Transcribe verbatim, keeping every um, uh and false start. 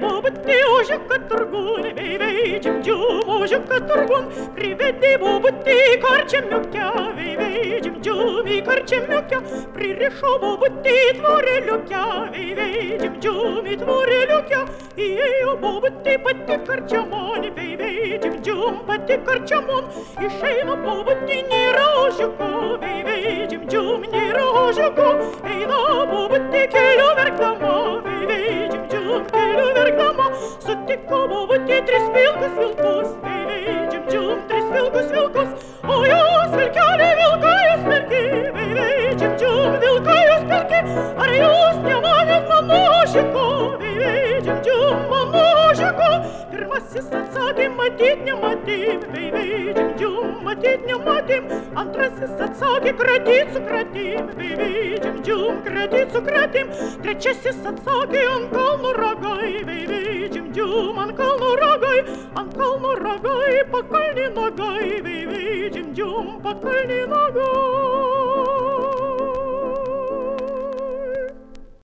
бобыты уже каторгун, вей-вей, джим-джум, уже каторгун. Приведи бобыты корчемюкя, вей-вей, джим-джум, и корчемюкя. Прирешу бобыты твори люкя, вей-вей, джим-джум, и твори люкя. И ее бобыты пати корчамон, вей-вей, джим-джум, пати корчамон. И шейно бобыты не рожуко, вей-вей, джим-джум, не рожуко. Ей на бобыты келю верх дома, вей-вей, джим-джум, келю верх дома. Сутико бобыты треспилкус вилкус, вей-вей, джим-джум, треспилкус вилкус. Ой, я свелькали вилкаю спельки, вей-вей, джим-джум, вилкаю спельки. Арьюс не мавит мамошико, вей-вей, джим-джум, мамошико. Перваси сацаки матит не матим, вей-вей, джим-джум, матит не матим. Антраси сацаки кратицу кратим, вей-вей, джим-джум, кратицу кратим. Тречаси сацаки анкал ну рогай, вей-вей, джим-джум, анкал ну рогай. Анкал ну рогай, покальни ногай, вей-вей, джим-джум, покальни ногай.